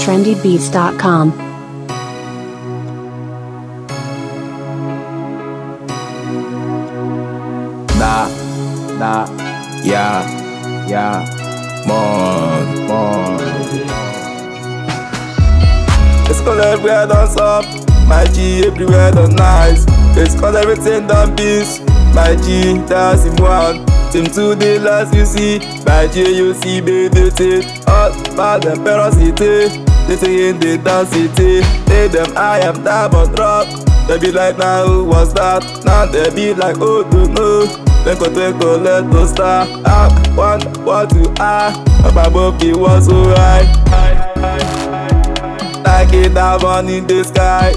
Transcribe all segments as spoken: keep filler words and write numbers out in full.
trendy beats dot com. Nah, nah, yeah, yeah, more, more. It's cause everywhere done up, my G everywhere done nice. It's cause everything done peace, my G that's him one. Team to the last you see, my G you see baby tit. All about the ferocity, they say in the dance city. They them I am diamond rock. They be like now who was that? Now they be like oh do no. Twinkle twinkle little star. Up one, one two ah. Up above it was so high. Like it diamond in the sky.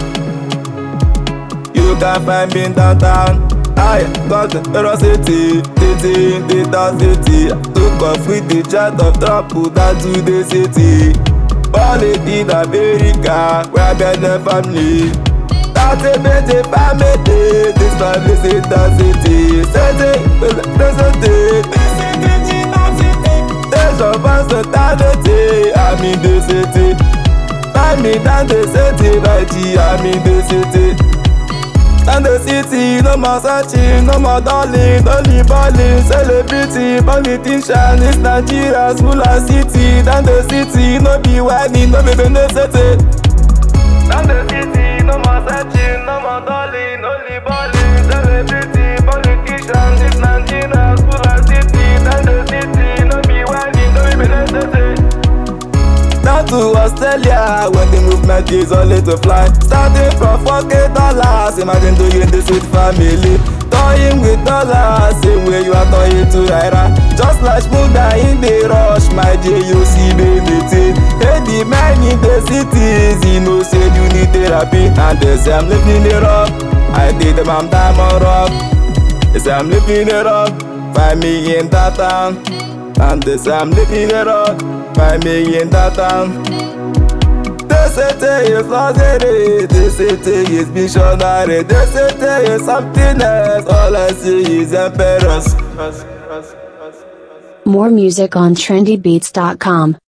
You can find me in downtown. I got the ferocity, city in the dance city. Took off with the chat of trouble that to the city. All it in America, where I get the family. That's a better family, this family is the city. City, the city, there's a vast totality. I'm in the city. I'm in the city, my G, I'm in the city. And the city, no more searching, no more darling, only balling, celebrity, politician, it's Nigeria's ruler city. And the city, no be whining, no be in the city. And the city, no more searching, no more darling, only balling, celebrity, politician, it's Nigeria's ruler city. And the city, no be whining, no be in the city. Down to Australia, when the movement is only to fly. Starting from forty dollars, imagine doing this with family. Toying with dollars, same way you are toying to Naira. Just like Smooda in the rush, my J U C baby. Hey, the man in the cities, you know say you need therapy. And they say I'm living it up, I did them I'm diamond rock. They say I'm living it up, find me in that town. And they say I'm living it up, find me in that town. This city is luxury, this city is missionary. This city is something else, all I see is emperors. More music on trendy beats dot com.